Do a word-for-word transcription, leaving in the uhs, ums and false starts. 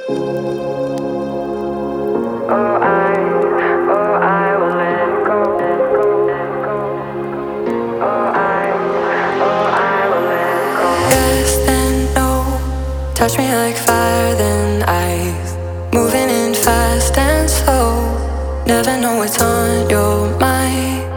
Oh, I, oh, I will let go, let go, let go. Oh, I, oh, I will let go. Yes, then no. Touch me like fire, then ice. Moving in fast and slow. Never know what's on your mind.